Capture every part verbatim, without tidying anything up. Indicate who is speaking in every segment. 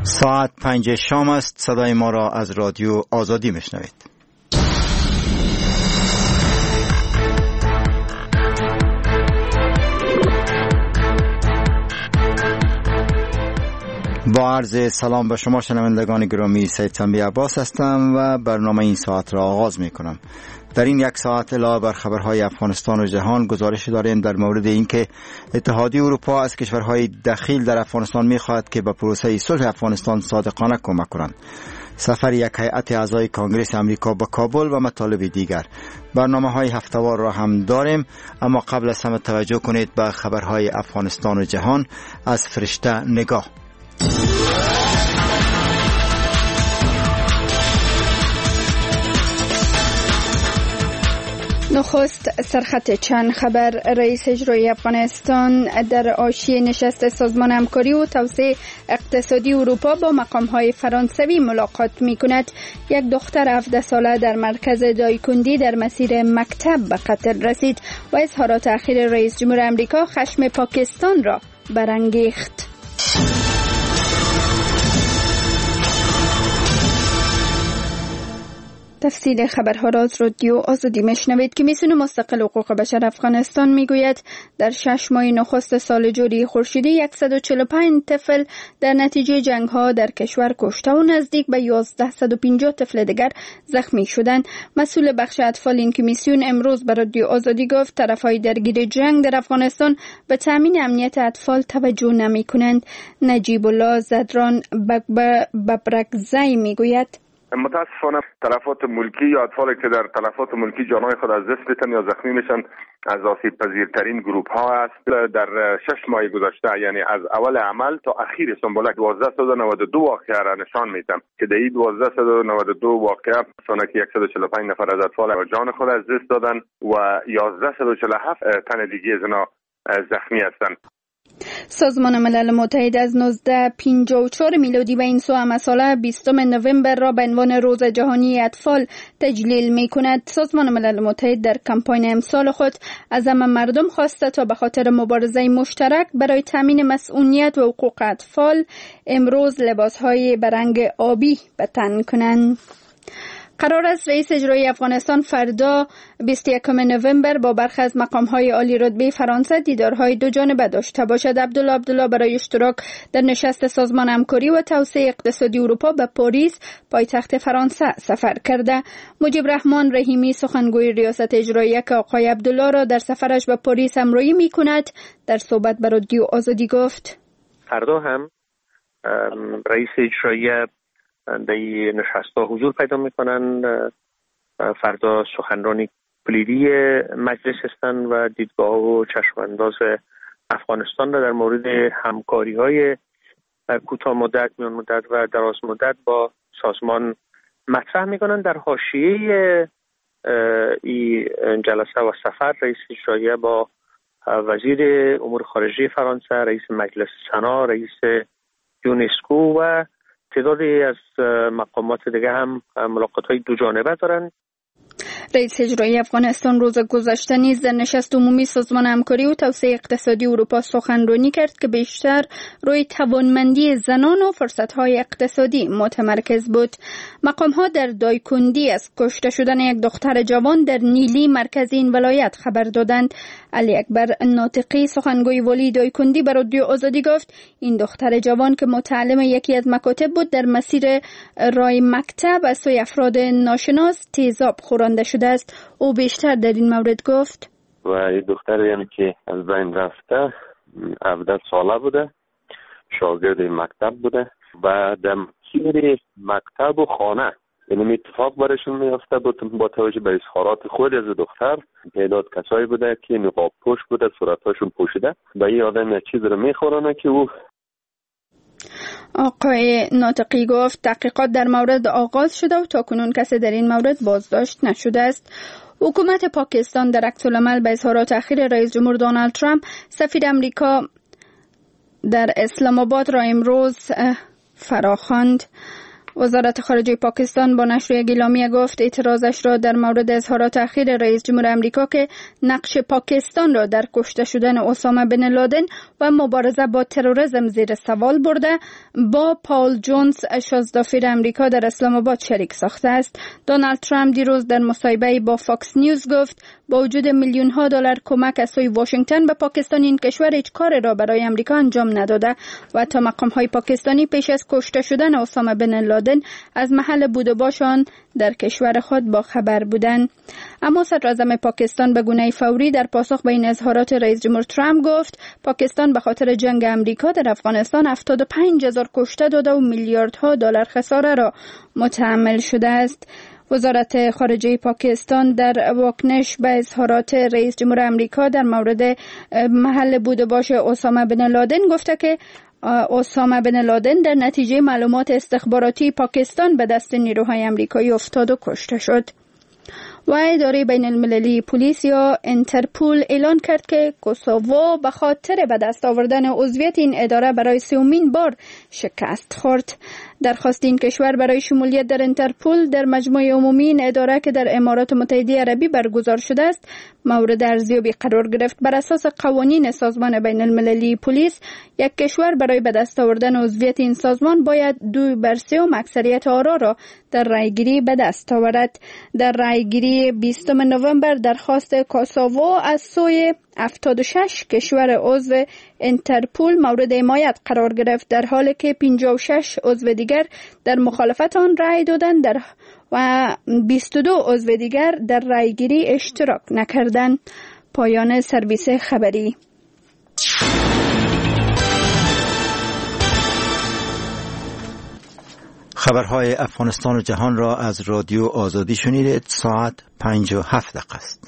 Speaker 1: ساعت پنج شام است. صدای ما را از رادیو آزادی میشنوید. با عرض سلام به شما شنوندگان گرامی، سید تنبی عباس هستم و برنامه این ساعت را آغاز می کنم. در این یک ساعت علاوه بر خبرهای افغانستان و جهان گزارش داریم در مورد اینکه اتحادیه اروپا از کشورهای دخیل در افغانستان می‌خواهد که به پروسه صلح افغانستان صادقانه کمک کنند. سفر یک هیئت اعضای کنگره آمریکا به کابل و مطالب دیگر. برنامه‌های هفته‌وار را هم داریم، اما قبل از همه توجه کنید به خبرهای افغانستان و جهان از فرشته نگاه.
Speaker 2: نخست سرخط چند خبر. رئیس اجرایی افغانستان در حاشیه نشست سازمان همکاری و توسعه اقتصادی اروپا با مقام‌های فرانسوی ملاقات می‌کند. یک دختر هفده ساله در مرکز دایکندی در مسیر مکتب به قتل رسید و اظهارات اخیر رئیس جمهور آمریکا خشم پاکستان را برانگیخت. تفصیل خبرها را از رادیو آزادی میشنوید که میسون مستقل حقوق بشر افغانستان میگوید در شش ماه نخست سال جاری خورشیدی صد و چهل و پنج طفل در نتیجه جنگ ها در کشور کشته و نزدیک به یازده و پنجاه طفل دیگر زخمی شدند. مسئول بخش اطفال این کمیسیون امروز به رادیو آزادی گفت طرفهای درگیر جنگ در افغانستان به تامین امنیت اطفال توجه نمی کنند. نجیب الله زدران ببرگزی میگوید
Speaker 3: متاسفانه تلفات ملکی یا اطفالی که در تلفات ملکی جانهای خود از دست میتن یا زخمی میشن از آسیب پذیرترین گروه ها است. در شش ماه گذشته، یعنی از اول عمل تا اخیر سنبولک دوازده صد و نود و دو واقعه را نشان میدم که در این دوازده صد و نود و دو واقعه سانه که صد و چهل و پنج نفر از اطفال جان خود از دست دادن و یازده صد و چهل و هفت تن دیگه از اینا زخمی هستند.
Speaker 2: سازمان ملل متحد از نوزده پنجاه و چهار میلادی به این سو هم ساله بیستم نوامبر را به عنوان روز جهانی اطفال تجلیل می کند. سازمان ملل متحد در کمپاین امسال خود از همه مردم خواسته تا به خاطر مبارزه مشترک برای تامین مسئولیت و حقوق اطفال امروز لباسهای به رنگ آبی به تن کنند. قرار است رئیس اجرایی افغانستان فردا بیست و یکم نوامبر با برخی از مقام‌های عالی رتبه فرانسه دیدارهای دو جانبه داشته باشد. عبدالله عبدالله برای اشتراک در نشست سازمان همکاری و توسعه اقتصادی اروپا به پاریس پایتخت فرانسه سفر کرده. مجیب رحمان رحیمی سخنگوی ریاست اجرایی که آقای عبدالله را در سفرش به پاریس همراهی می‌کند در صحبت با رادیو آزادی گفت
Speaker 4: فردا هم رئیس اجرایی در این نشست‌ها حضور پیدا می‌کنند. فردا سخنرانی کلیدی مجلس هستند و دیدگاه و چشم‌انداز افغانستان را در مورد همکاری‌های کوتاه مدت، میان مدت و دراز مدت با سازمان مطرح می‌کنند. در حاشیه این جلسه و سفر رئیس اجرایی با وزیر امور خارجه فرانسه، رئیس مجلس سنا، رئیس یونسکو و تعدادی از مقامات دیگه هم ملاقات‌های دو جانبه دارند.
Speaker 2: رئیس اجرایی افغانستان روز گذشته نیز در نشست عمومی سازمان همکاری و توسعه اقتصادی اروپا سخنرانی کرد که بیشتر روی توانمندی زنان و فرصت‌های اقتصادی متمرکز بود. مقام‌ها در دایکندی از کشته شدن یک دختر جوان در نیلی مرکز این ولایت خبر دادند. علی اکبر ناطقی سخنگوی والی دایکندی به رادیو آزادی گفت این دختر جوان که متعلم یکی از مکاتب بود در مسیر راه مکتب از سوی افراد ناشناس تیزاب خورانده شده است. او بیشتر در این مورد گفت
Speaker 5: و این دختر یعنی که از بین رفته هفده ساله بوده، شاگرد مکتب بوده و در مسیر مکتب و خانه یعنی اتفاق برشون میافته بود. با توجه به اظهارات خود از دختر تعداد کسایی بوده که نقاب پوش بوده، صورتاشون پوشیده، به این آدم یک چیز رو میخورانه که او
Speaker 2: آقای ناطقی گفت تحقیقات در مورد آغاز شده و تاکنون کسی در این مورد بازداشت نشده است. حکومت پاکستان در عکس العمل به اظهارات اخیر رئیس جمهور دونالد ترامپ سفیر امریکا در اسلام آباد را امروز فراخواند. وزارت خارجه پاکستان با نشر یک اعلامیه گفت اعتراضش را در مورد اظهارات اخیر رئیس جمهور امریکا که نقش پاکستان را در کشته شدن اسامه بن لادن و مبارزه با تروریسم زیر سوال برده با پاول جونز شازدافیر امریکا در اسلام آباد شریک ساخته است. دونالد ترامپ دیروز در مصاحبه با فاکس نیوز گفت با وجود میلیون ها دلار کمک از سوی واشنگتن به پاکستان، این کشور هیچ کاری را برای امریکا انجام نداده و تا مقام های پاکستانی پیش از کشته شدن اسامه بن لادن از محل بود و باشان در کشور خود با خبر بودند. اما صدراعظم پاکستان به گونه فوری در پاسخ به این اظهارات رئیس جمهور ترامپ گفت پاکستان به خاطر جنگ امریکا در افغانستان هفتاد و پنج هزار کشته داده و میلیاردها دلار خساره را متحمل شده است. وزارت خارجه پاکستان در واکنش به اظهارات رئیس جمهور امریکا در مورد محل بود و باش اسامه بن لادن گفته که اسامه بن لادن در نتیجه معلومات استخباراتی پاکستان به دست نیروهای امریکایی افتاد و کشته شد. و اداره بین المللی پلیس یا انترپول اعلان کرد که کوسوو به خاطر به دست آوردن عضویت این اداره برای سومین بار شکست خورد. درخواست این کشور برای شمولیت در انترپول در مجمع عمومی این اداره که در امارات متحده عربی برگزار شده است مورد ارزیابی قرار گرفت. بر اساس قوانین سازمان بین المللی پلیس، یک کشور برای به دست آوردن عضویت این سازمان باید دو بر سوم اکثریت آرا را در رایگیری به دست آورد. در رایگیری بیستم نوامبر درخواست کوسوو از سوی هفتاد و شش کشور عضو انترپول مورد حمایت قرار گرفت، در حالی که پنجاه و شش عضو دیگر در مخالفت آن رای دادند در و بیست و دو عضو دیگر در رایگیری اشتراک نکردند. پایان سرویس خبری.
Speaker 1: خبرهای افغانستان و جهان را از رادیو آزادی شنیدید. ساعت پنج و هفت دقیقه است.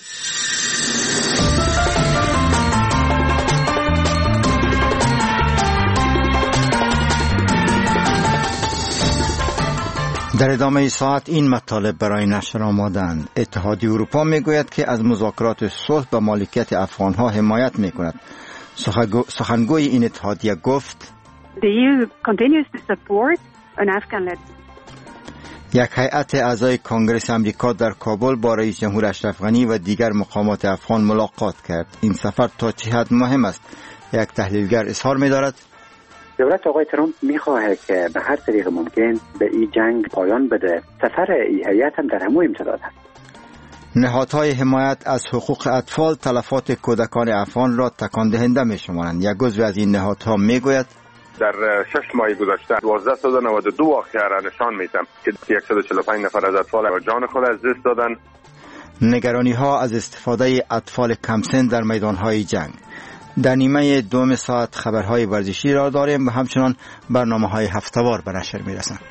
Speaker 1: در ادامه ساعت این مطالب برای نشر آمادند. اتحادیه اروپا میگوید که از مذاکرات صلح به مالکیت افغانها حمایت میکند. سخنگوی این اتحادیه گفت
Speaker 6: The E U continues to support an Afghan-led.
Speaker 1: یک هیئت اعضای کنگره امریکا در کابل با رئیس جمهور اشرف غنی و دیگر مقامات افغان ملاقات کرد. این سفر تا چه حد مهم است؟ یک تحلیلگر اظهار می‌دارد
Speaker 7: دولت آقای ترامپ می‌خواهد که به هر طریق ممکن به این جنگ پایان بده. سفر این هیئت هم در همون امتداد است.
Speaker 1: نهادهای حمایت از حقوق اطفال تلفات کودکان افغان را تکان دهنده می‌شمارند. یک عضو از این نهادها می‌گوید
Speaker 3: در شش ماه گذشته دوازده صد و نود و دو واقعه را نشان میدم که صد و چهل و پنج نفر از اطفال جان خود از دست دادن.
Speaker 1: نگرانی ها از استفاده اطفال کمسن در میدان های جنگ. در نیمه دوم ساعت خبرهای ورزشی را داریم و همچنان برنامه های هفته‌وار به نشر میرسند.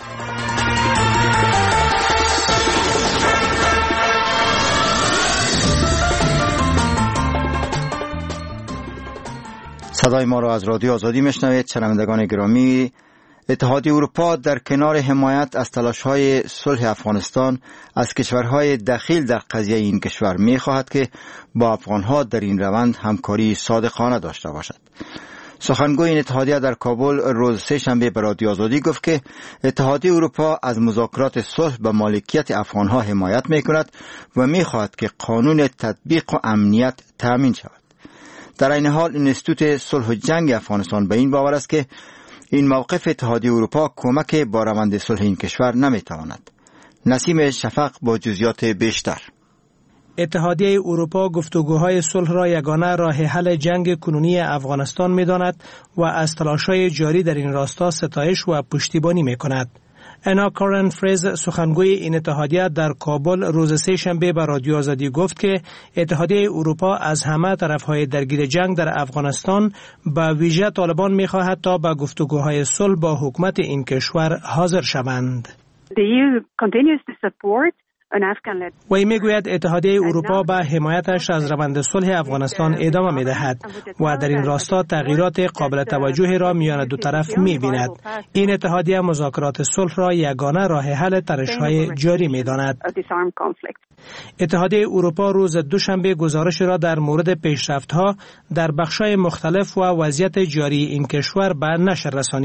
Speaker 1: صدای ما را از رادیو آزادی میشنوید. شنوندگان گرامی، اتحادیه اروپا در کنار حمایت از تلاش‌های صلح افغانستان از کشورهای دخیل در قضیه این کشور می‌خواهد که با افغان‌ها در این روند همکاری صادقانه داشته باشد. سخنگوی این اتحادیه در کابل روز سه‌شنبه به رادیو آزادی گفت که اتحادیه اروپا از مذاکرات صلح به مالکیت افغان‌ها حمایت می‌کند و می‌خواهد که قانون تطبیق و امنیت تأمین شود. در این حال انستیتوت صلح و جنگ افغانستان به این باور است که این موقف اتحادیه اروپا کمک با روند صلح این کشور نمیتواند. نسیم شفق با جزئیات بیشتر.
Speaker 8: اتحادیه اروپا گفتگوهای صلح را یگانه راه حل جنگ کنونی افغانستان می‌داند و از تلاش‌های جاری در این راستا ستایش و پشتیبانی می‌کند. انا کارن فریز، سخنگوی این اتحادیه در کابل روز سه‌شنبه به رادیو آزادی گفت که اتحادیه اروپا از همه طرف‌های درگیر جنگ در افغانستان به ویژه طالبان می‌خواهد تا به گفتگوهای صلح با حکومت این کشور حاضر شوند.
Speaker 6: The E U continues to support
Speaker 8: وی میگوید اتحادیه اروپا به حمایتش از روند صلح افغانستان ادامه میدهد و در این راستا تغییرات قابل توجهی را میان دو طرف میبیند. این اتحادیه مذاکرات صلح را یگانه راه حل تنش‌های جاری میداند. اتحادیه اروپا روز دوشنبه گزارش را در مورد پیشرفت‌ها در بخش‌های مختلف و وضعیت جاری این کشور به نشر رسانید.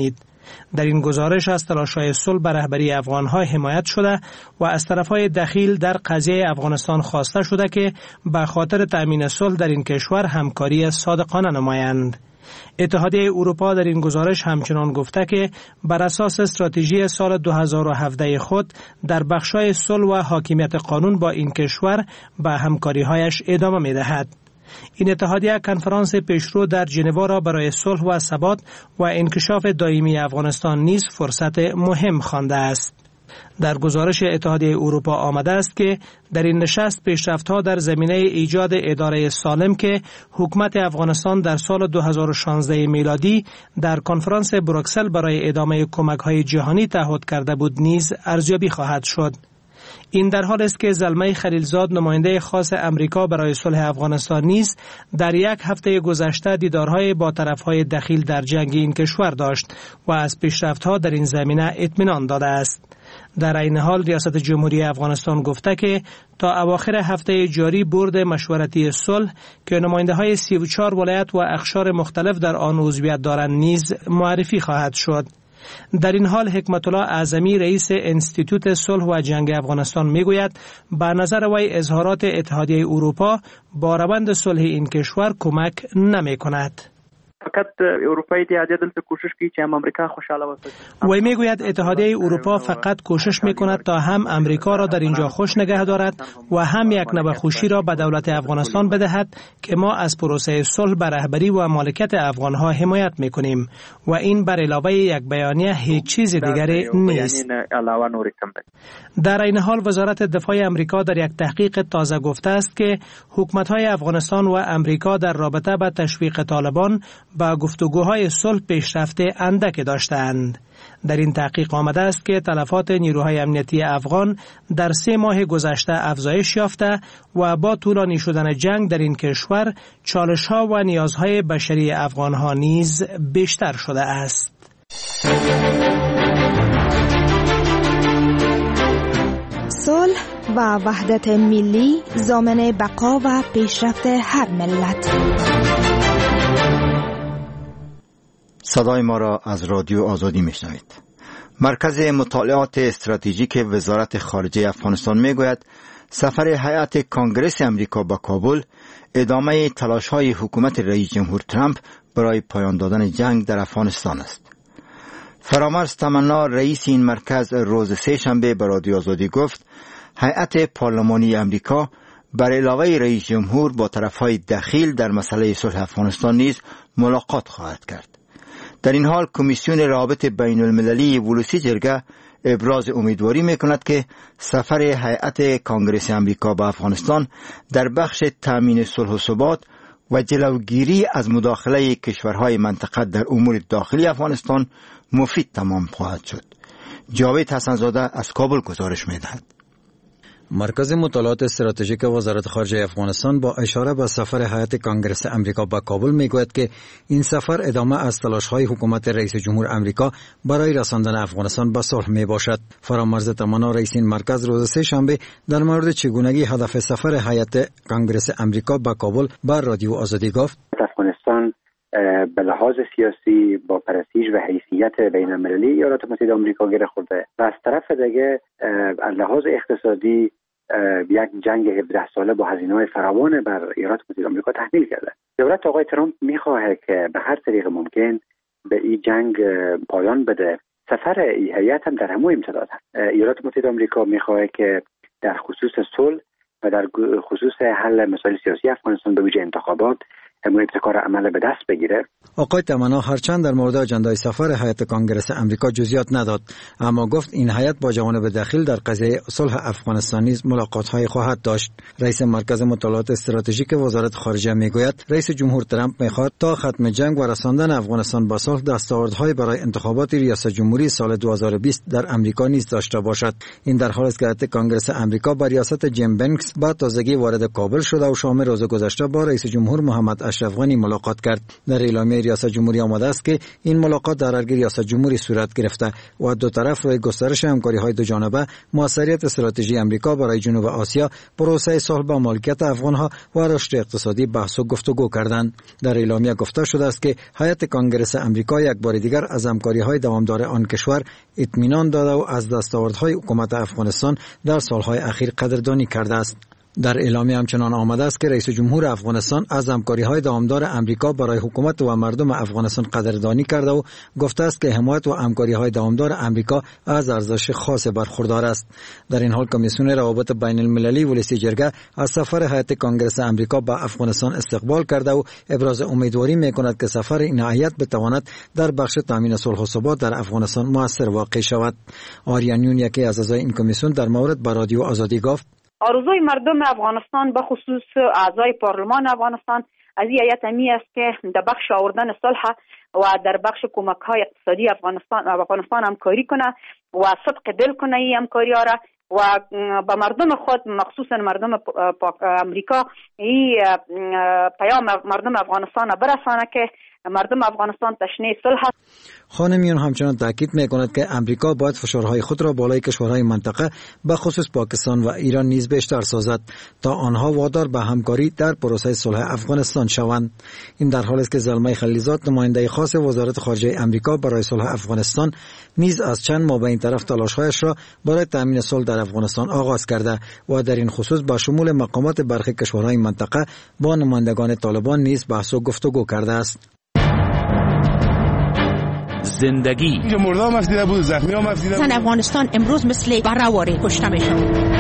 Speaker 8: در این گزارش از تلاش‌های صلح به رهبری افغان‌ها حمایت شده و از طرف‌های دخیل در قضیه افغانستان خواسته شده که به خاطر تأمین صلح در این کشور همکاری صادقانه نمایند. اتحادیه اروپا در این گزارش همچنان گفته که بر اساس استراتژی سال دو هزار و هفده خود در بخش‌های صلح و حاکمیت قانون با این کشور به همکاری‌هایش ادامه می‌دهد. این اتحادیه کنفرانس پیشرو در ژنو را برای صلح و ثبات و انکشاف دائمی افغانستان نیز فرصت مهم خوانده است. در گزارش اتحادیه اروپا آمده است که در این نشست پیشرفت‌ها در زمینه ایجاد اداره سالم که حکومت افغانستان در سال دو هزار و شانزده میلادی در کنفرانس بروکسل برای ادامه کمک‌های جهانی تعهد کرده بود نیز ارزیابی خواهد شد. این در حال است که زلمه خلیلزاد نماینده خاص امریکا برای صلح افغانستان نیز در یک هفته گذشته دیدارهای با طرفهای دخیل در جنگ این کشور داشت و از پیشرفت‌ها در این زمینه اطمینان داده است. در این حال ریاست جمهوری افغانستان گفته که تا اواخر هفته جاری بورد مشورتی صلح که نماینده های سی و چهار ولایت و اقشار مختلف در آن عضویت دارند نیز معرفی خواهد شد. در این حال حکمت الله اعظمی رئیس انستیتوت صلح و جنگ افغانستان میگوید به نظر وی اظهارات اتحادیه اروپا با روند صلح این کشور کمک نمی کند.
Speaker 9: فقط اروپای اتحادیه دلته کوشش کوي چې هم امریکا خوشحاله وساتي.
Speaker 8: وی میگوید اتحادیه اروپا فقط کوشش میکند تا هم امریکا را در اینجا خوش نگه دارد و هم یک نوع خوشی را به دولت افغانستان بدهد که ما از پروسه صلح به رهبری و مالکیت افغانها حمایت میکنیم و این بر علاوه یک بیانیه هیچ چیز دیگری نیست. در این حال وزارت دفاع امریکا در یک تحقیق تازه گفته است که حکومت‌های افغانستان و امریکا در رابطه با تشویق طالبان با گفتگوهای صلح پیشرفت اندک داشتند. در این تحقیق آمده است که تلفات نیروهای امنیتی افغان در سه ماه گذشته افزایش یافته و با طولانی شدن جنگ در این کشور چالش‌ها و نیازهای بشری افغان‌ها نیز بیشتر شده است.
Speaker 10: صلح و وحدت ملی ضامن بقا و پیشرفت هر ملت.
Speaker 1: صدای ما را از رادیو آزادی میشنوید. مرکز مطالعات استراتژیک وزارت خارجه افغانستان میگوید سفر هیئت کانگرس امریکا به کابل ادامه تلاش‌های حکومت رئیس جمهور ترامپ برای پایان دادن جنگ در افغانستان است. فرامرز تمنا رئیس این مرکز روز سه شنبه به رادیو آزادی گفت هیئت پارلمانی امریکا بر علاوه رئیس جمهور با طرف‌های دخیل در مسئله صلح افغانستان نیز ملاقات خواهد کرد. در این حال کمیسیون روابط بین المللی ولوسی جرگه ابراز امیدواری میکند که سفر هیئت کانگرس امریکا به افغانستان در بخش تامین صلح و ثبات و جلوگیری از مداخله کشورهای منطقه در امور داخلی افغانستان مفید تمام خواهد شد. جاوید حسنزاده از کابل گزارش میدهد.
Speaker 11: مرکز مطالعات استراتژیک وزارت خارجه افغانستان با اشاره به سفر هیئت کانگرس امریکا به کابل میگوید که این سفر ادامه از تلاش‌های حکومت رئیس جمهور امریکا برای رساندن افغانستان به صلح میباشد. فرامرز تمنا رئیس این مرکز روز سه شنبه در مورد چگونگی هدف سفر هیئت کانگرس امریکا به کابل بر رادیو آزادی گفت:
Speaker 7: افغانستان به لحاظ سیاسی با پرستیژ و حیثیت بین المللی ایالات متحده آمریکا گره خورده و از طرف دیگه از لحاظ اقتصادی یک جنگ هفده ساله با هزینه‌های فراوان بر ایالات متحده آمریکا تحمیل کرده. دولت آقای ترامپ می‌خواهد که به هر طریق ممکن به این جنگ پایان بده. سفر این هیئت هم در همون امتداد است. ایالات متحده آمریکا می‌خواهد که در خصوص صلح و در خصوص حل مسائل سیاسی افغانستان به ویژه انتخابات همون ابتکار عمل به دست بگیره.
Speaker 11: آقای تمنا هرچند در مورد اجندای سفر هیئت کانگرس امریکا جزئیات نداد، اما گفت این هیئت با جوانب داخل در قضیه صلح افغانستان نیز ملاقات‌های خواهد داشت. رئیس مرکز مطالعات استراتژیک وزارت خارجه میگوید رئیس جمهور ترامپ میخواد تا ختم جنگ و رساندن افغانستان به صلح دستاوردهای برای انتخابات ریاست جمهوری سال دو هزار و بیست در امریکا نیز داشته باشد. این در حالی است که هیئت کانگرس امریکا با ریاست جیم بنکس با تازگی وارد کابل شده و شام روز گذشته با رئیس جمهور محمد هشت افغانی ملاقات کرد. در اعلامیه ریاست جمهوری آمده است که این ملاقات در ارگ ریاست جمهوری صورت گرفته و دو طرف روی گسترش همکاری‌های دو جانبه، موثریت استراتژی امریکا برای جنوب آسیا، پروسه صلح با مالکیت افغان‌ها و رشد اقتصادی بحث و گفتگو کردند. در اعلامیه گفته شده است که هیئت کنگره امریکا یک بار دیگر از همکاری‌های دوامدار آن کشور اطمینان داده و از دستاوردهای حکومت افغانستان در سالهای اخیر قدردانی کرده است. در اعلامیه همچنان آمده است که رئیس جمهور افغانستان از همکاری‌های دوامدار امریکا برای حکومت و مردم افغانستان قدردانی کرده و گفته است که حمایت و همکاری‌های دوامدار امریکا از ارزش خاص برخوردار است. در این حال کمیسیون روابط بین المللی ولسی جرگه از سفر هیئت کنگره امریکا به افغانستان استقبال کرده و ابراز امیدواری می‌کند که سفر این هیئت بتواند در بخش تامین صلح و ثبات در افغانستان مؤثر واقع شود. آریانیون، یکی از اعضای این کمیسیون، در مورد با رادیو آزادی گفت:
Speaker 6: آرزوی مردم افغانستان به خصوص اعضای پارلمان افغانستان از این هیئت امی است که در بخش آوردن صلح و در بخش کمک های اقتصادی افغانستان افغانستان همکاری کنه و صدق دل کنه این همکاری ها را و به مردم خود، مخصوصا مردم امریکا، این پیام مردم افغانستان برسانه که مردم افغانستان تشنه صلح است.
Speaker 11: خانمیون همچنان تاکید می‌کند که امریکا باید فشارهای خود را بالای کشورهای منطقه به خصوص پاکستان و ایران نیز بیشتر سازد تا آنها وادار به همکاری در پروسه صلح افغانستان شوند. این در حالی است که زلمه خلیلزاد، نماینده خاص وزارت خارجه امریکا برای صلح افغانستان، نیز از چند ماه به این طرف تلاش‌هایش را برای تامین صلح در افغانستان آغاز کرده و در این خصوص با شمول مقامات برخی کشورهای منطقه با نمایندگان طالبان نیز بحث و گفتگو کرده است.
Speaker 12: زندگی
Speaker 13: اینجا مردا هم افزیده بود، زخمی هم افزیده بود.
Speaker 14: زن افغانستان امروز مثل برآواره کشته میشن.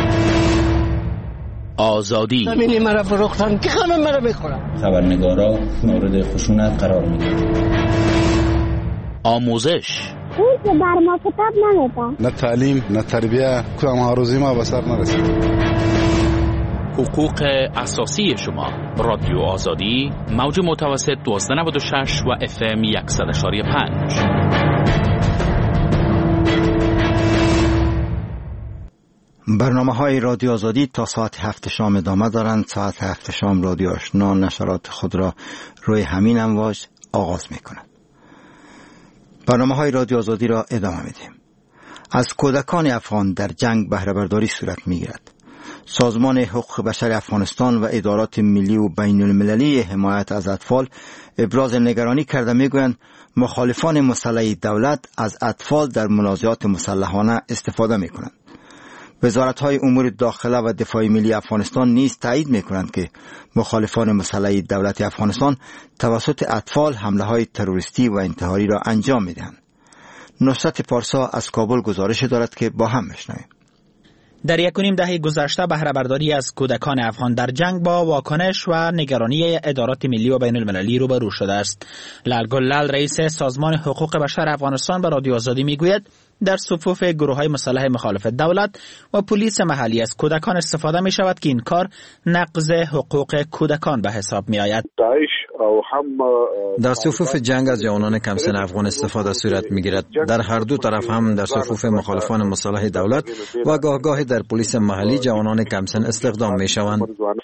Speaker 12: آزادی
Speaker 15: زمینی مرا فروختن که خانم مرا میخورن.
Speaker 16: خبرنگارا مورد خشونت قرار میگیرن.
Speaker 12: آموزش
Speaker 17: اون که بر ما کتاب نمیده.
Speaker 13: نه تعلیم نه تربیه، کدام هاروزی ما به سر نرسید.
Speaker 12: حقوق اساسی شما. رادیو آزادی، موج متوسط دوازده نود و شش و اف ام صد و یک و پنج.
Speaker 1: برنامه های رادیو آزادی تا ساعت هفت شام ادامه دارند. ساعت هفت شام رادیو آشنا نشرات خود را روی همین امواج آغاز می کند. برنامه های رادیو آزادی را ادامه میدیم. از کودکان افغان در جنگ بهره برداری صورت می گیرد. سازمان حقوق بشر افغانستان و ادارات ملی و بین المللی حمایت از اطفال ابراز نگرانی کرده میگویند مخالفان مسلح دولت از اطفال در منازعات مسلحانه استفاده میکنند. وزارت‌های امور داخله و دفاع ملی افغانستان نیز تایید میکنند که مخالفان مسلح دولت افغانستان توسط اطفال حمله‌های تروریستی و انتحاری را انجام میدهند. نصرت پارسا از کابل گزارش دارد که با هم میشنویم.
Speaker 8: در یک و نیم دهه گذشته بهره برداری از کودکان افغان در جنگ با واکنش و نگرانی ادارات ملی و بین المللی روبرو شده است. لال گلال، رئیس سازمان حقوق بشر افغانستان، به رادیو آزادی میگوید در صفوف گروه‌های مسلح مخالف دولت و پلیس محلی از کودکان استفاده می شود که این کار نقض حقوق کودکان به حساب می آید.
Speaker 11: در صفوف جنگ از جوانان کمسن افغان استفاده صورت می گیرد. در هر دو طرف، هم در صفوف مخالفان مسلح دولت و گاه گاه در پلیس محلی، جوانان کمسن استخدام می شوند.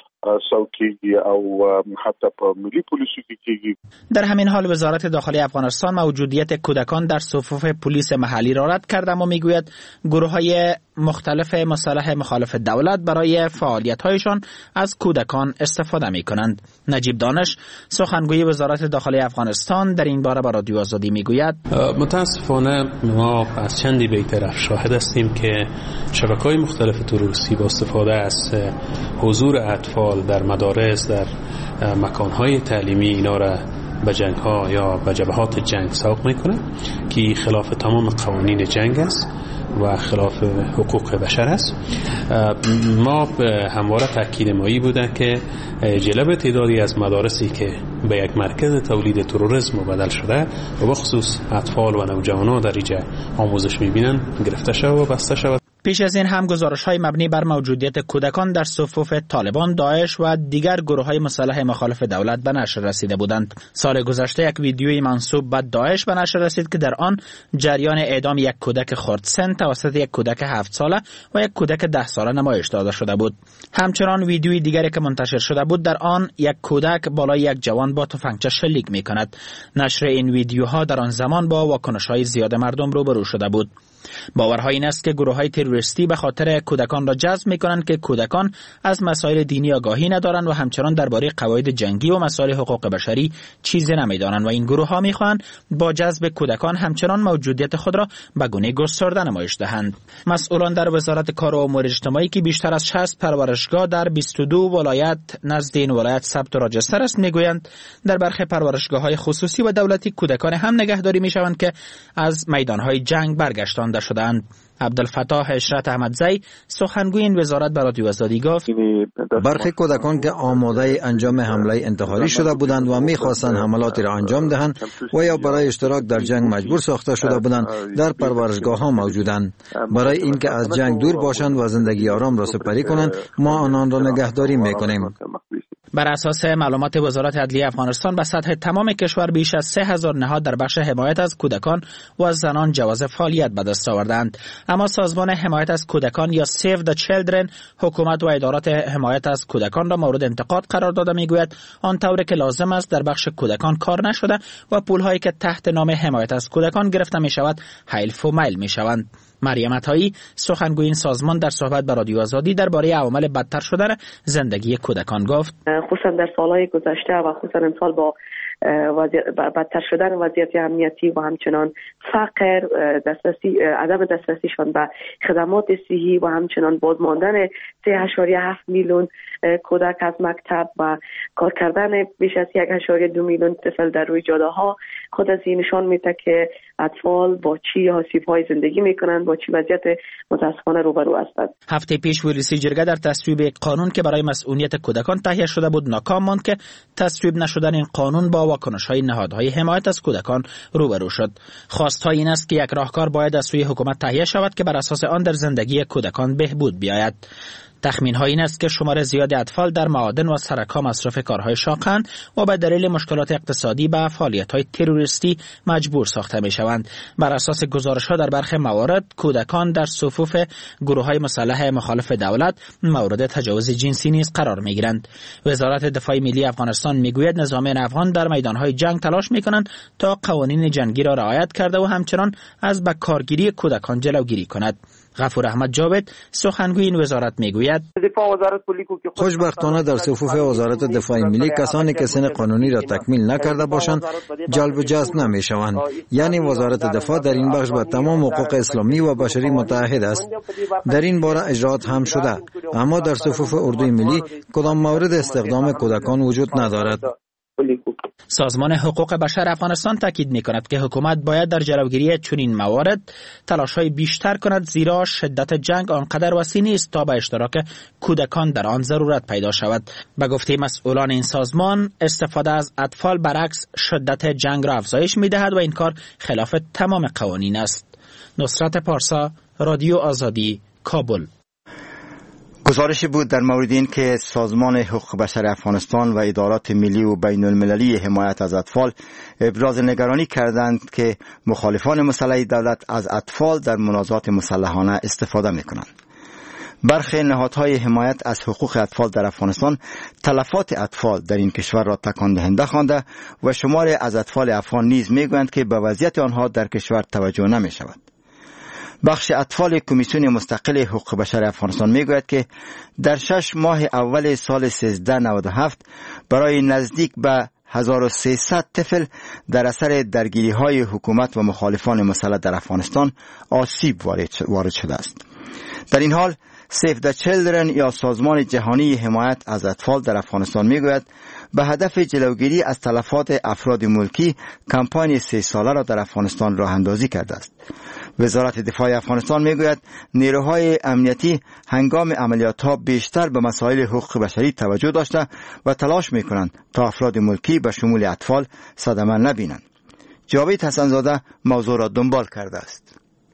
Speaker 8: در همین حال وزارت داخلی افغانستان موجودیت کودکان در صفوف پلیس محلی را رد کرده و میگوید گروه‌های مختلف مسلح مخالف دولت برای فعالیت‌هایشان از کودکان استفاده می‌کنند. نجیب دانش، سخنگوی وزارت داخلی افغانستان، در این باره به رادیو آزادی میگوید
Speaker 18: متاسفانه ما از چندی به طرف شاهد هستیم که شبکه‌های مختلف تروریستی با استفاده از حضور اطفال در مدارس، در مکان‌های تعلیمی، اینا را به جنگ‌ها یا به جبهات جنگ سوق می‌کنه که خلاف تمام قوانین جنگ است و خلاف حقوق بشر است. ما همواره تاکید مایی بوده که جلب تعدادی از مدارسی که به یک مرکز تولید تروریسم بدل شده و بخصوص اطفال و نوجوانان در اینجا آموزش می‌بینن گرفته شود و بسته شود.
Speaker 12: پیش از این هم گزارش‌های مبنی بر موجودیت کودکان در صفوف طالبان، داعش و دیگر گروه‌های مسلح مخالف دولت به نشر رسیده بودند. سال گذشته یک ویدیوی منسوب به داعش به نشر رسید که در آن جریان اعدام یک کودک خردسن توسط یک کودک هفت ساله و یک کودک ده ساله نمایش داده شده بود. همچنان ویدیوی دیگری که منتشر شده بود در آن یک کودک بالای یک جوان با تفنگچه شلیک می‌کند. نشر این ویدیوها در آن زمان با واکنش‌های زیاد مردم روبرو شده بود. باورها این است که گروه‌های تروریستی به خاطر کودکان را جذب می‌کنند که کودکان از مسائل دینی آگاهی ندارند و همچنان درباره قواعد جنگی و مسائل حقوق بشری چیزی نمی‌دانند و این گروه‌ها می‌خواهند با جذب کودکان همچنان موجودیت خود را به گونه گسترده نمایش دهند. مسئولان در وزارت کار و امور اجتماعی که بیشتر از شصت پرورشگاه در بیست و دو ولایت نزد این ولایت ثبت و راجستر است می‌گویند در برخی پرورشگاه‌های خصوصی و دولتی کودکان هم نگهداری می‌شوند که از میدان‌های جنگ برگشتانده شدند. عبدالفتاح اشرت احمدزی سخنگوی این وزارت به رادیو آزادی گفت
Speaker 11: برخی کودکان که آماده انجام حمله انتحاری شده بودند و می‌خواستند حملاتی را انجام دهند و یا برای اشتراک در جنگ مجبور ساخته شده بودند در پرورشگاه‌ها موجودند. برای اینکه از جنگ دور باشند و زندگی آرام را سپری کنند ما آنان را نگهداری می‌کنیم.
Speaker 12: بر اساس معلومات وزارت عدلیه افغانستان به سطح تمام کشور بیش از سه هزار نهاد در بخش حمایت از کودکان و از زنان جواز فعالیت به دست آوردند. اما سازمان حمایت از کودکان یا Save the Children حکومت و ادارات حمایت از کودکان را مورد انتقاد قرار داده میگوید آنطوری که لازم است در بخش کودکان کار نشده و پولهایی که تحت نام حمایت از کودکان گرفته می شود حیف و میل می شوند. مریم عطایی سخنگوی این سازمان در صحبت با رادیو آزادی درباره عوامل بدتر شدن زندگی کودکان گفت
Speaker 19: خصوصا در سالهای گذشته و خصوصا امسال با بدتر شدن وضعیت امنیتی و همچنان فقر، دسترسی عدم دسترسیشان به خدمات صحی و همچنان بازماندن سه اشاریه هفت میلیون کودک از مکتب و کار کردن بیش از یک اشاریه دو میلیون طفل در روی جاده ها خود از این نشان میده که اطفال با چی آسیب‌های زندگی میکنند، با چی وضعیت متاسفانه روبرو هستند.
Speaker 12: هفته پیش ویلیسی جرگه در تصویب یک قانون که برای مسئولیت کودکان تهیه شده بود ناکام ماند که تصویب نشدن این قانون با واکنش‌های نهادهای حمایت از کودکان روبرو شد. خواست‌ها این است که یک راهکار باید از سوی حکومت تهیه شود که بر اساس آن در زندگی کودکان بهبود بیاید. تخمین‌ها این است که شمار زیاد اطفال در معادن و سرک‌ها مصرف کارهای شاق‌اند و به دلیل مشکلات اقتصادی به فعالیت‌های تروریستی مجبور ساخته می‌شوند. بر اساس گزارش‌ها در برخی موارد کودکان در صفوف گروه‌های مسلح مخالف دولت مورد تجاوز جنسی نیز قرار می‌گیرند. وزارت دفاع ملی افغانستان می‌گوید نظامیان افغان در میدان‌های جنگ تلاش می‌کنند تا قوانین جنگی را رعایت کرده و همچنان از به کارگیری کودکان جلوگیری کند. غفور احمد جاوید سخنگوی این وزارت میگوید
Speaker 11: خوشبختانه در صفوف وزارت دفاع ملی کسانی که سن قانونی را تکمیل نکرده باشند جلب و جذب نمیشوند. یعنی وزارت دفاع در این بخش با تمام حقوق اسلامی و بشری متحد است. در این باره اجرات هم شده، اما در صفوف اردوی ملی کدام مورد استخدام کودکان وجود ندارد.
Speaker 12: سازمان حقوق بشر افغانستان تاکید می‌کند که حکومت باید در جلوگیری چنین موارد تلاش‌های بیشتر کند زیرا شدت جنگ آنقدر وسیع نیست تا به اشتراک کودکان در آن ضرورت پیدا شود. به گفته مسئولان این سازمان استفاده از اطفال برعکس شدت جنگ را افزایش می‌دهد و این کار خلاف تمام قوانین است. نصرت پارسا، رادیو آزادی، کابل.
Speaker 1: گزارشی بود در مورد این که سازمان حقوق بشر افغانستان و ادارات ملی و بین المللی حمایت از اطفال ابراز نگرانی کردند که مخالفان مسلح دولت از اطفال در منازعات مسلحانه استفاده می‌کنند. برخی نهادهای حمایت از حقوق اطفال در افغانستان تلفات اطفال در این کشور را تکان دهنده خوانده و شماری از اطفال افغان نیز می‌گویند که به وضعیت آنها در کشور توجه نمی‌شود. بخش اطفال کمیسیون مستقل حقوق بشر افغانستان میگوید که در شش ماه اول سال سیزده نود و هفت برای نزدیک به هزار و سیصد طفل در اثر درگیری های حکومت و مخالفان مسلح در افغانستان آسیب وارد شده است. در این حال Save the Children یا سازمان جهانی حمایت از اطفال در افغانستان میگوید به هدف جلوگیری از تلفات افراد ملکی کمپاین سه ساله را در افغانستان راه اندازی کرده است. وزارت دفاع افغانستان میگوید نیروهای امنیتی هنگام عملیات ها بیشتر به مسائل حقوق بشری توجه داشته و تلاش میکنند تا افراد ملکی به شمول اطفال صدمه نبینند. جاوید حسنزاده موضوع را دنبال کرده است.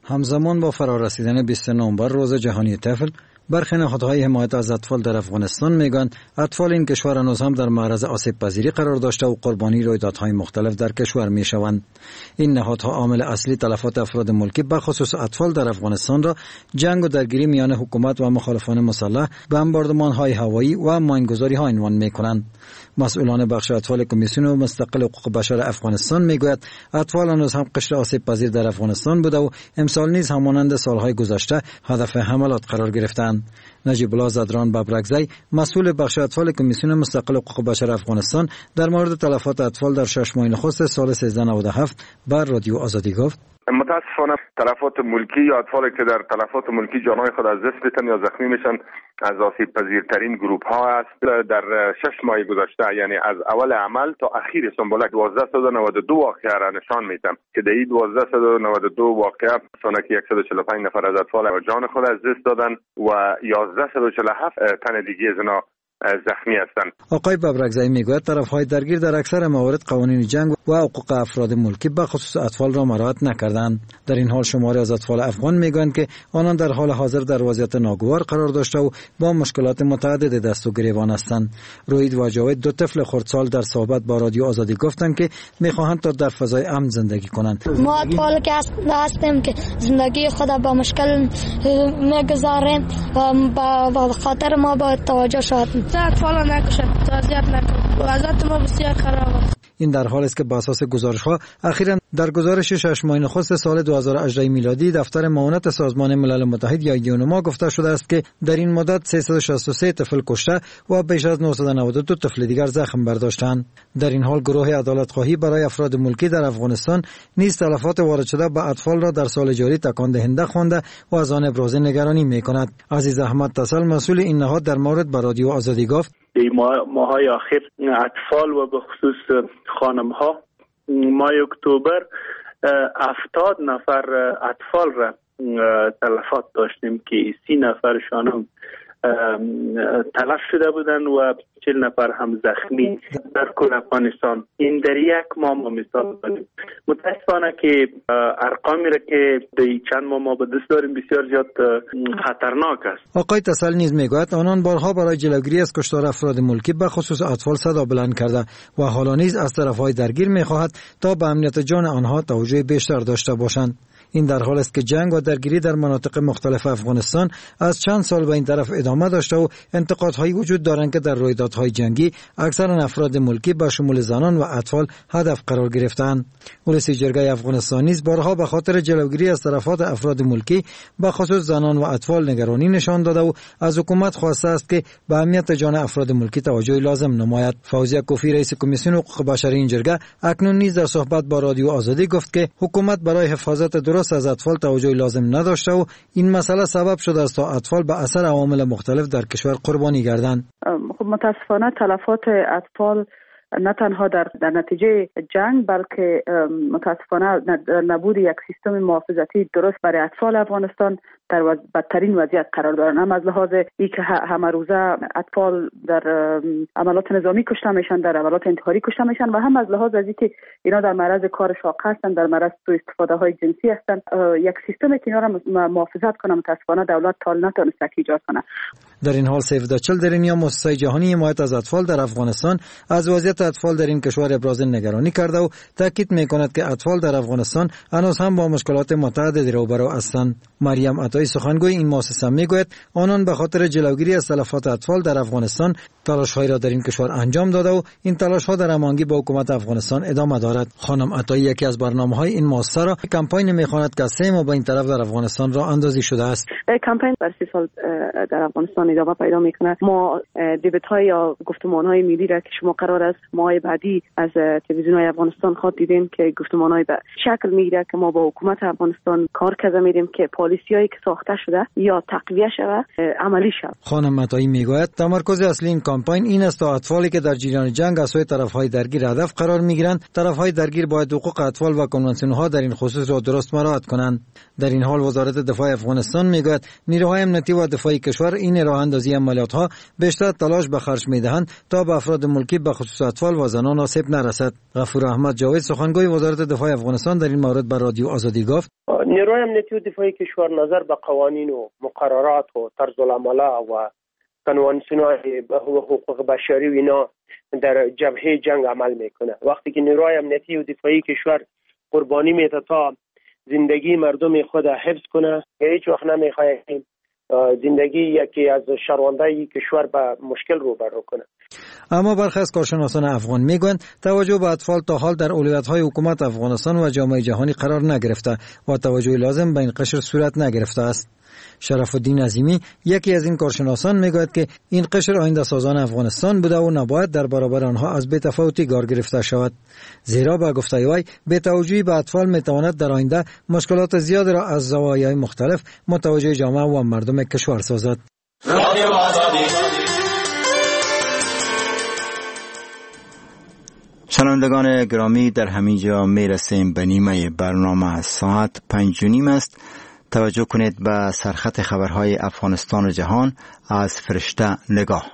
Speaker 11: همزمان با فرارسیدن بیست نوامبر روز جهانی طفل، برخی نهادهای حمایت از اطفال در افغانستان میگویند اطفال این کشور هنوز هم در معرض آسیب پذیری قرار داشته و قربانی رویدادهای مختلف در کشور میشوند. این نهادها عامل اصلی تلفات افراد ملکی به خصوص اطفال در افغانستان را جنگ و درگیری میان حکومت و مخالفان مسلح، بمباردمان‌های هوایی و ماینگذاری‌ها عنوان میکنند. مسئولان بخش اطفال کمیسیون مستقل حقوق بشر افغانستان میگوید اطفال هنوز هم قشر آسیب پذیر در افغانستان بوده و امسال نیز همانند سالهای گذشته هدف حملات قرار گرفتند. نجیب الله زدران ببرکزی، مسئول بخش اطفال کمیسیون مستقل حقوق بشر افغانستان، در مورد تلفات اطفال در شش ماه نخست سال سیزده نود و هفت بر رادیو آزادی گفت:
Speaker 3: متاسفانه تلفات ملکی یا اطفالی که در تلفات ملکی جانهای خود از دست میتن یا زخمی میشن از آسیب پذیرترین گروپ ها است. در شش ماه گذشته، یعنی از اول عمل تا اخیر سنبولک دوازده صد و نود و دو واقعه را نشان میدم که در این دوازده صد و نود و دو واقعه سنکی صد و چهل و پنج نفر از اطفال جان خود از دست دادن و یازده صد و چهل و هفت تن دیگه از اینا زخمی هستند.
Speaker 11: آقای ببرکزی میگوید طرفهای درگیر در اکثر موارد قوانین جنگ و حقوق افراد ملکی به خصوص اطفال را مراعات نکردند. در این حال شماری از اطفال افغان میگویند که آنان در حال حاضر در وضعیت ناگوار قرار داشته و با مشکلات متعدد دست و گریبان هستند. روید و جاوید، دو طفل خردسال، در صحبت با رادیو آزادی گفتند که میخواهند تا در فضای امن زندگی کنند.
Speaker 20: ما اطفال که هستیم که زندگی خود با مشکل میگذاریم و با خاطر ما با توجه شد. اطفال نکشد، اذیت نکن. وضعیت ما بسیار خراب است.
Speaker 11: این در حالی است که بر اساس گزارش‌ها اخیراً در گزارش شش ماه نخست سال دو هزار و هجده میلادی دفتر معاونت سازمان ملل متحد یا یونما گفته شده است که در این مدت سیصد و شصت و سه طفل کشته و بیش از نهصد و نود و دو طفل دیگر زخم برداشتند. در این حال گروه عدالت خواهی برای افراد ملکی در افغانستان نیز تلفات وارد شده به اطفال را در سال جاری تکان دهنده خوانده و از آن ابراز نگرانی می‌کند. عزیز احمد تصل، مسئول این نهاد، در مورد با رادیو آزادی گفت:
Speaker 21: ماهای آخر اطفال و به خصوص خانم ها ماه اکتبر هفتاد نفر اطفال را تلفات داشتیم که سی نفرشان هم تلف شده بودن و چهل نفر هم زخمی در کل افغانستان. این در یک ماه ما مثال داریم. متاسفانه که ارقامی را که در چند ماه ما به دست داریم بسیار زیاد خطرناک است.
Speaker 11: آقای تسل نیز میگوید آنان بارها برای جلوگیری از کشتار افراد ملکی به خصوص اطفال صدا بلند کرده و حالا نیز از طرفهای درگیر میخواهد تا به امنیت جان آنها توجه بیشتر داشته باشند. این در حال است که جنگ و درگیری در مناطق مختلف افغانستان از چند سال به این طرف ادامه داشته و انتقادهایی وجود دارند که در رویدادهای جنگی اکثر افراد ملکی به شمول زنان و اطفال هدف قرار گرفتند. رئیس جرگه افغانستان نیز بارها به خاطر جلوگیری از تلفات افراد ملکی به خصوص زنان و اطفال نگرانی نشان داده و از حکومت خواسته است که به امنیت جان افراد ملکی توجه لازم نماید. فوزیه کوفی، رئیس کمیسیون حقوق بشر این جرگه، اکنون نیز در صحبت با رادیو آزادی گفت که حکومت برای حفاظت درست از اطفال توجه لازم نداشته و این مسئله سبب شده است تا اطفال به اثر عوامل مختلف در کشور قربانی گردند.
Speaker 6: خب متاسفانه تلفات اطفال نه تنها در, در نتیجه جنگ بلکه متاسفانه نبود یک سیستم محافظتی درست برای اطفال افغانستان در وز... بدترین وضعیت قرار دارند. هم از لحاظ ای که همه روزه اطفال در عملات نظامی کشته میشن، در عملات انتحاری کشته میشن و هم از لحاظ از اینکه اینا در معرض کار شاق هستند، در معرض سوء استفاده های جنسی هستند. یک سیستمی که اینا را محافظت کنه متاسفانه دولت تا نتونسته ایجاد کنه.
Speaker 11: در این حال سیو د چیلدرن یا مؤسسه جهانی حمایت از اطفال در افغانستان از وضعیت اطفال در این کشور ابراز نگرانی کرده و تاکید میکند که اطفال در افغانستان هنوز هم با مشکلات متعددی روبرو هستند. مریم عطایی، سخنگوی این مؤسسه، میگوید آنان به خاطر جلوگیری از تلفات اطفال در افغانستان تلاش‌هایی را در این کشور انجام داده و این تلاش‌ها در هماهنگی با حکومت افغانستان ادامه دارد. خانم عطایی یکی از برنامه‌های این مؤسسه را کمپین می‌خواند که سه ماه به این طرف در افغانستان را اندازی شده است.
Speaker 19: کمپین بر سی سال در افغانستان ادامه پیدا می‌کند. ما دیبت‌های یا گفتمان‌های ملی را که شما قرار است ماه بعدی از تلویزیون‌های افغانستان خود دیدین که گفتمان‌های به شکل می‌گیرد که ما با حکومت افغانستان کار کرده می‌دیم که پالیسی‌هایی که ساخته شده یا تقویه شود عملی شود.
Speaker 11: خانم عطایی میگوید تمرکز اصلی این کمپین این است تا اطفالی که در جریان جنگ از سوی طرف‌های درگیر هدف قرار می‌گیرند، طرف‌های درگیر باید حقوق اطفال و کنوانسیون‌ها در این خصوص را درست مراعات کنند. در این حال وزارت دفاع افغانستان میگوید نیروهای امنیتی و دفاعی کشور این راه راه اندازی عملیات ها بیشتر تلاش به خرج میدهند تا به افراد ملکی به خصوص اطفال و زنان آسیب نرسد. غفور احمد جاوید سخنگوی وزارت دفاع افغانستان در این مورد به رادیو آزادی گفت:
Speaker 4: نیروی امنیتی و دفاعی کشور نظر به قوانین و مقررات و طرز العمل و کنوانسیون‌های حقوق بشری و اینا در جبهه جنگ عمل میکنه. وقتی که نیروی امنیتی و دفاعی کشور قربانی میته تا زندگی مردم خود حفظ کنه، هیچ وقت نمیخواد زندگی یکی از شهروندای کشور به مشکل روبرو کنه.
Speaker 11: اما برخی از کارشناسان افغان میگویند توجه به اطفال تا حال در اولویت‌های حکومت افغانستان و جامعه جهانی قرار نگرفته و توجه لازم به این قشر صورت نگرفته است. شرف الدین عظیمی یکی از این کارشناسان میگوید که این قشر آینده سازان افغانستان بوده و نباید در برابر آنها از بی‌تفاوتی کار گرفته شود، زیرا به گفته وی بی‌توجهی به اطفال میتواند در آینده مشکلات زیاد را از زوایای مختلف متوجه جامعه و مردم کشور سازد.
Speaker 1: شنوندگان گرامی، در همینجا میرسیم به نیمه برنامه. ساعت پنج و نیم است. توجه کنید به سرخط خبرهای افغانستان و جهان از فرشته نگاه.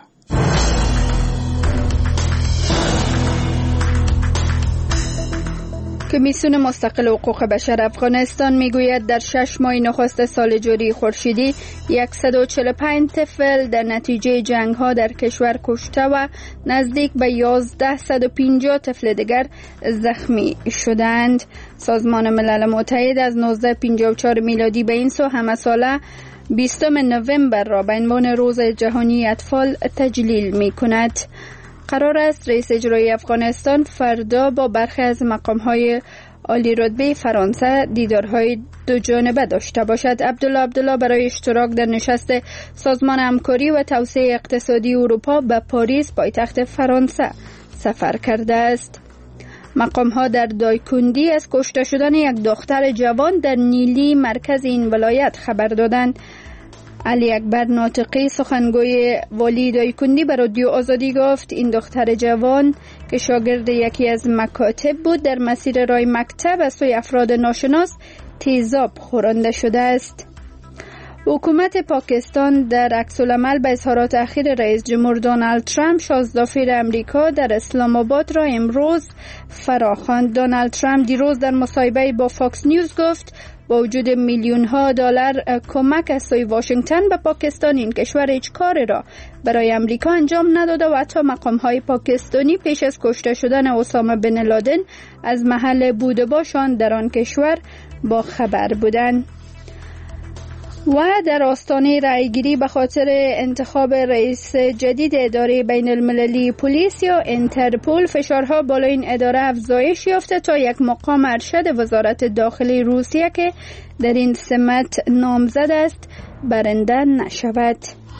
Speaker 2: کمیسیون مستقل حقوق بشر افغانستان میگوید در شش ماه نخست سال جاری خورشیدی صد و چهل و پنج طفل در نتیجه جنگ ها در کشور کشته و نزدیک به یازده و پنجاه طفل دیگر زخمی شدند. سازمان ملل متحد از نوزده پنجاه و چهار میلادی به این سو همه ساله بیستم نوامبر را به عنوان روز جهانی اطفال تجلیل می کند. قرار است رئیس اجرایی افغانستان فردا با برخی از مقام‌های عالی رتبه فرانسه دیدارهای دو جانبه داشته باشد. عبدالله عبدالله برای اشتراک در نشست سازمان همکاری و توسعه اقتصادی اروپا به پاریس پایتخت فرانسه سفر کرده است. مقام‌ها در دایکندی از کشته شدن یک دختر جوان در نیلی مرکز این ولایت خبر دادند. علی اکبر ناطقی سخنگوی والی دایکندی به رادیو آزادی گفت این دختر جوان که شاگرد یکی از مکاتب بود در مسیر راه مکتب از سوی افراد ناشناس تیزاب خورانده شده است. حکومت پاکستان در عکس‌العمل به اظهارات اخیر رئیس جمهور دونالد ترامپ شازدافیر امریکا در اسلام آباد را امروز فراخواند. دونالد ترامپ دیروز در مصاحبه با فاکس نیوز گفت با وجود میلیون ها دلار کمک از سوی واشنگتن به پاکستان این کشور هیچ کاری را برای امریکا انجام نداده و حتی مقام های پاکستانی پیش از کشته شدن اسامه بن لادن از محل بودباشان در آن کشور با خبر بودند. و در آستانه رأیگیری به خاطر انتخاب رئیس جدید اداره بین المللی پلیس یا انترپول فشارها بالای این اداره افزایش یافته تا یک مقام ارشد وزارت داخلی روسیه که در این سمت نامزد است برنده نشود.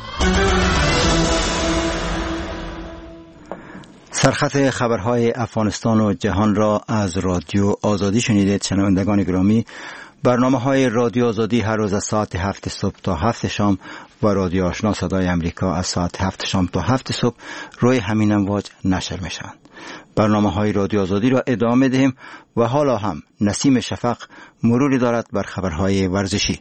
Speaker 1: سرخط خبرهای افغانستان و جهان را از رادیو آزادی شنیدید. شنوندگان گرامی، برنامه های رادیو آزادی هر روز از ساعت هفت صبح تا هفت شام و رادیو آشنا صدای امریکا از ساعت هفت شام تا هفت صبح روی همین امواج نشر می شوند. برنامه های رادیو آزادی را ادامه دهیم و حالا هم نسیم شفق مروری دارد بر خبرهای ورزشی.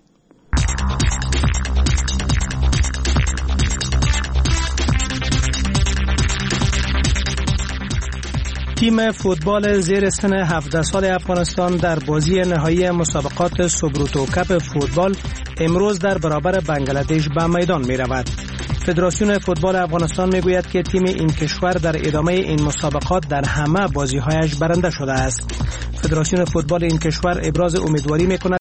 Speaker 8: تیم فوتبال زیر سن هفده سال افغانستان در بازی نهایی مسابقات سوبروتو کپ فوتبال امروز در برابر بنگلادش به میدان می رود. فدراسیون فوتبال افغانستان می گوید که تیم این کشور در ادامه این مسابقات در همه بازی هایش برنده شده است. فدراسیون فوتبال این کشور ابراز امیدواری می کند